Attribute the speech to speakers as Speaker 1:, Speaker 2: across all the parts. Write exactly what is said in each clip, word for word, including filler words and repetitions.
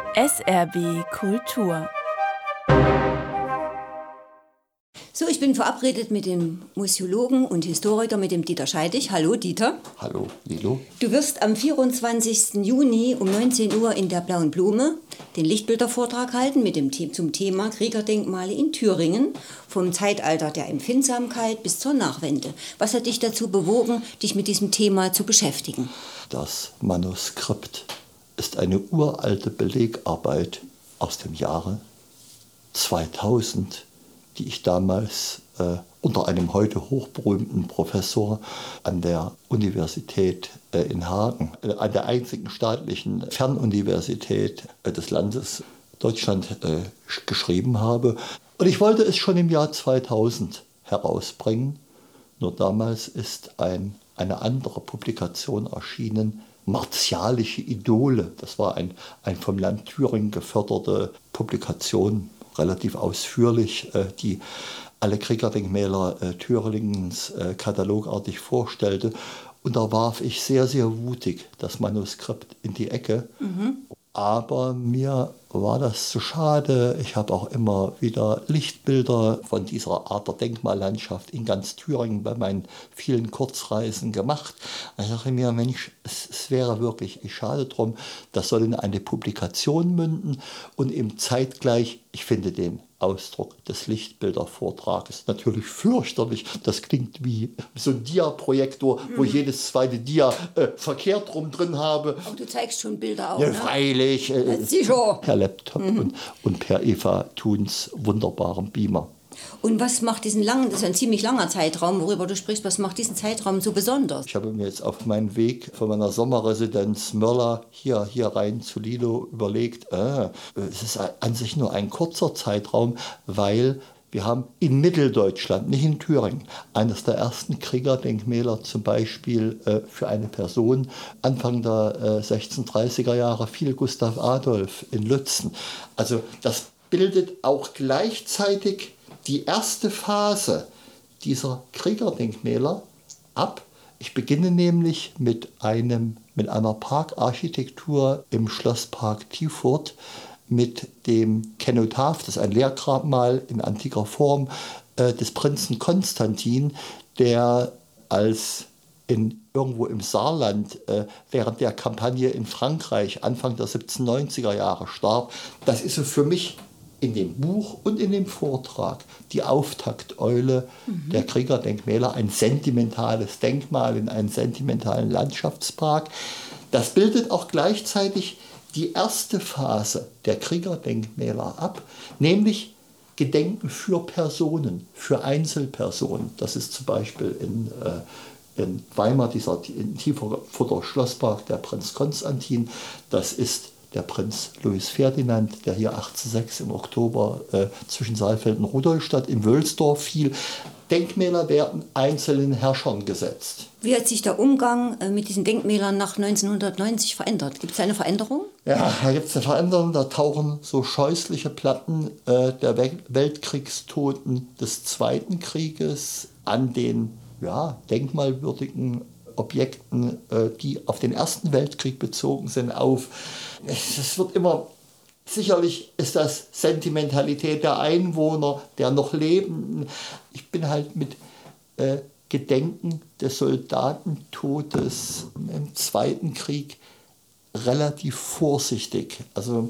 Speaker 1: S R B Kultur.
Speaker 2: So, ich bin verabredet mit dem Museologen und Historiker, mit dem Dieter Scheidig. Hallo Dieter.
Speaker 3: Hallo Lilo.
Speaker 2: Du wirst am vierundzwanzigsten Juni um neunzehn Uhr in der Blauen Blume den Lichtbildervortrag halten mit dem The- zum Thema Kriegerdenkmale in Thüringen, vom Zeitalter der Empfindsamkeit bis zur Nachwende. Was hat dich dazu bewogen, dich mit diesem Thema zu beschäftigen?
Speaker 3: Das Manuskript ist eine uralte Belegarbeit aus dem Jahre zweitausend, die ich damals äh, unter einem heute hochberühmten Professor an der Universität äh, in Hagen, äh, an der einzigen staatlichen Fernuniversität äh, des Landes Deutschland äh, geschrieben habe. Und ich wollte es schon im Jahr zweitausend herausbringen, nur damals ist ein, eine andere Publikation erschienen, Martialische Idole. Das war ein, ein vom Land Thüringen geförderte Publikation, relativ ausführlich, äh, die alle Kriegerdenkmäler äh, Thüringens äh, katalogartig vorstellte. Und da warf ich sehr, sehr mutig das Manuskript in die Ecke. Mhm. Aber mir war das zu schade. Ich habe auch immer wieder Lichtbilder von dieser Art der Denkmallandschaft in ganz Thüringen bei meinen vielen Kurzreisen gemacht. Und ich dachte mir, Mensch, es, es wäre wirklich schade drum, das soll in eine Publikation münden und eben zeitgleich, ich finde den Ausdruck des Lichtbildervortrages natürlich fürchterlich. Das klingt wie so ein Dia-Projektor, mhm. wo ich jedes zweite Dia äh, verkehrt rum drin habe.
Speaker 2: Aber du zeigst schon Bilder auch,
Speaker 3: ja,
Speaker 2: ne?
Speaker 3: Freilich. Äh,
Speaker 2: sicher.
Speaker 3: Per Laptop mhm. und, und per Eva Thuns wunderbarem Beamer.
Speaker 2: Und was macht diesen langen, das ist ein ziemlich langer Zeitraum, worüber du sprichst, was macht diesen Zeitraum so besonders?
Speaker 3: Ich habe mir jetzt auf meinen Weg von meiner Sommerresidenz Mörla hier, hier rein zu Lilo überlegt, äh, es ist an sich nur ein kurzer Zeitraum, weil wir haben in Mitteldeutschland, nicht in Thüringen, eines der ersten Kriegerdenkmäler zum Beispiel äh, für eine Person. Anfang der äh, sechzehnhundertdreißiger Jahre fiel Gustav Adolf in Lützen. Also das bildet auch gleichzeitig die erste Phase dieser Kriegerdenkmäler ab. Ich beginne nämlich mit, einem, mit einer Parkarchitektur im Schlosspark Tiefurt, mit dem Kenotaph, das ist ein Lehrgrabmal in antiker Form, äh, des Prinzen Konstantin, der als in, irgendwo im Saarland äh, während der Kampagne in Frankreich Anfang der siebzehnhundertneunziger Jahre starb. Das ist so für mich in dem Buch und in dem Vortrag die Auftakteule mhm. der Kriegerdenkmäler, ein sentimentales Denkmal in einem sentimentalen Landschaftspark. Das bildet auch gleichzeitig die erste Phase der Kriegerdenkmäler ab, nämlich Gedenken für Personen, für Einzelpersonen. Das ist zum Beispiel in, äh, in Weimar dieser in Tiefurter Schlosspark der Prinz Konstantin. Das ist der Prinz Louis Ferdinand, der hier achtzehnhundertsechs im Oktober äh, zwischen Saalfeld und Rudolstadt in Wölsdorf fiel. Denkmäler werden einzelnen Herrschern gesetzt.
Speaker 2: Wie hat sich der Umgang äh, mit diesen Denkmälern nach neunzehnhundertneunzig verändert? Gibt es eine Veränderung?
Speaker 3: Ja, da gibt es eine Veränderung. Da tauchen so scheußliche Platten äh, der We- Weltkriegstoten des Zweiten Krieges an den ja, denkmalwürdigen Objekten, äh, die auf den Ersten Weltkrieg bezogen sind, auf. Es wird immer, sicherlich ist das Sentimentalität der Einwohner, der noch Lebenden. Ich bin halt mit äh, Gedenken des Soldatentodes im Zweiten Krieg relativ vorsichtig. Also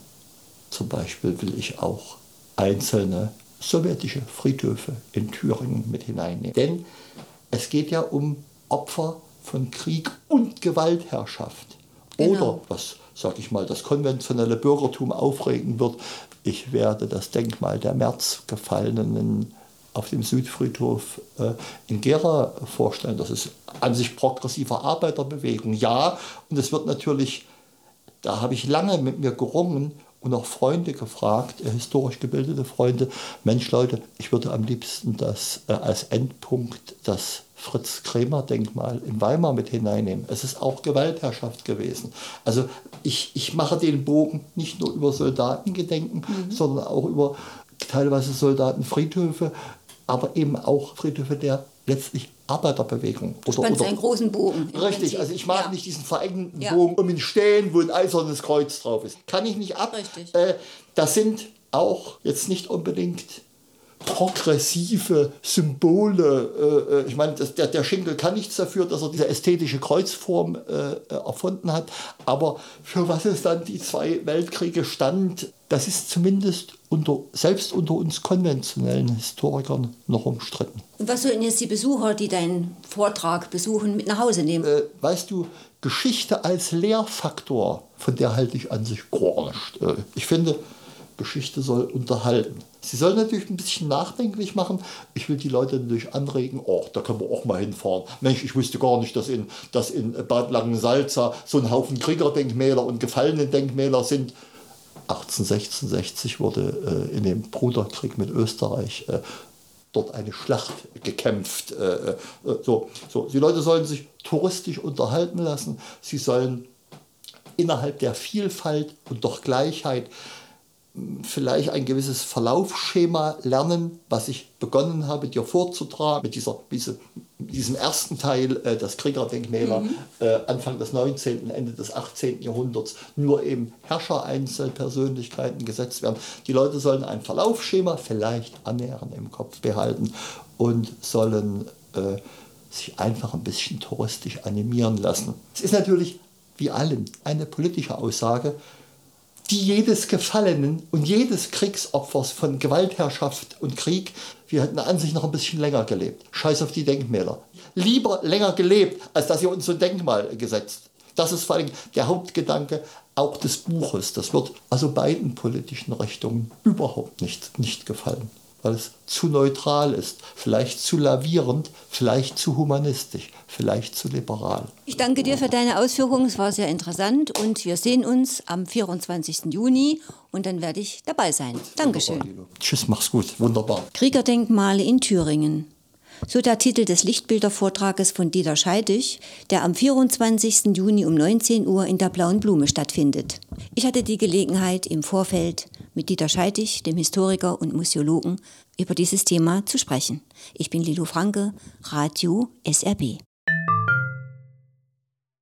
Speaker 3: zum Beispiel will ich auch einzelne sowjetische Friedhöfe in Thüringen mit hineinnehmen. Denn es geht ja um Opfer von Krieg und Gewaltherrschaft. Genau. Oder, was, sag ich mal, das konventionelle Bürgertum aufregen wird, ich werde das Denkmal der Märzgefallenen auf dem Südfriedhof äh, in Gera vorstellen. Das ist an sich progressive Arbeiterbewegung, ja. Und es wird natürlich, da habe ich lange mit mir gerungen und auch Freunde gefragt, äh, historisch gebildete Freunde, Mensch Leute, ich würde am liebsten das äh, als Endpunkt das Fritz-Kremer-Denkmal in Weimar mit hineinnehmen. Es ist auch Gewaltherrschaft gewesen. Also ich, ich mache den Bogen nicht nur über Soldatengedenken, mhm. sondern auch über teilweise Soldatenfriedhöfe, aber eben auch Friedhöfe der letztlich Arbeiterbewegung.
Speaker 2: Du
Speaker 3: Oder,
Speaker 2: spannst
Speaker 3: oder,
Speaker 2: einen großen Bogen.
Speaker 3: Richtig,
Speaker 2: Prinzip.
Speaker 3: also ich mag
Speaker 2: ja.
Speaker 3: nicht diesen verengten
Speaker 2: Ja.
Speaker 3: Bogen um ihn stehen, wo ein eisernes Kreuz drauf ist. Kann ich nicht ab.
Speaker 2: Richtig.
Speaker 3: Äh, das sind auch jetzt nicht unbedingt progressive Symbole. Äh, ich meine, das, der, der Schinkel kann nichts dafür, dass er diese ästhetische Kreuzform äh, erfunden hat. Aber für was es dann die zwei Weltkriege stand, das ist zumindest unter, selbst unter uns konventionellen Historikern noch umstritten.
Speaker 2: Und was sollten jetzt die Besucher, die deinen Vortrag besuchen, mit nach Hause nehmen?
Speaker 3: Äh, weißt du, Geschichte als Lehrfaktor, von der halte ich an sich gar nicht. Äh, ich finde, Geschichte soll unterhalten. Sie soll natürlich ein bisschen nachdenklich machen. Ich will die Leute natürlich anregen, oh, da können wir auch mal hinfahren. Mensch, ich wusste gar nicht, dass in, dass in Bad Langensalza so ein Haufen Kriegerdenkmäler und Gefallenen-Denkmäler sind. achtzehnhundertsechsundsechzig wurde äh, in dem Bruderkrieg mit Österreich äh, dort eine Schlacht gekämpft. Äh, äh, so, so. Die Leute sollen sich touristisch unterhalten lassen. Sie sollen innerhalb der Vielfalt und doch Gleichheit vielleicht ein gewisses Verlaufsschema lernen, was ich begonnen habe, dir vorzutragen, mit dieser, diese, diesem ersten Teil, äh, das Kriegerdenkmäler, mhm. äh, Anfang des neunzehnten., Ende des achtzehnten. Jahrhunderts, nur eben Herrscher-Einzelpersönlichkeiten gesetzt werden. Die Leute sollen ein Verlaufsschema vielleicht annähernd im Kopf behalten und sollen äh, sich einfach ein bisschen touristisch animieren lassen. Es ist natürlich, wie allen, eine politische Aussage, die jedes Gefallenen und jedes Kriegsopfers von Gewaltherrschaft und Krieg, wir hätten an sich noch ein bisschen länger gelebt. Scheiß auf die Denkmäler. Lieber länger gelebt, als dass ihr uns so ein Denkmal gesetzt. Das ist vor allem der Hauptgedanke auch des Buches. Das wird also beiden politischen Richtungen überhaupt nicht, nicht gefallen, weil es zu neutral ist, vielleicht zu lavierend, vielleicht zu humanistisch, vielleicht zu liberal.
Speaker 2: Ich danke dir für deine Ausführungen, es war sehr interessant und wir sehen uns am vierundzwanzigsten Juni und dann werde ich dabei sein. Dankeschön.
Speaker 3: Tschüss, mach's gut, wunderbar.
Speaker 2: Kriegerdenkmale in Thüringen. So der Titel des Lichtbildervortrages von Dieter Scheidig, der am vierundzwanzigsten Juni um neunzehn Uhr in der Blauen Blume stattfindet. Ich hatte die Gelegenheit, im Vorfeld mit Dieter Scheidig, dem Historiker und Museologen, über dieses Thema zu sprechen. Ich bin Lilo Franke, Radio S R B.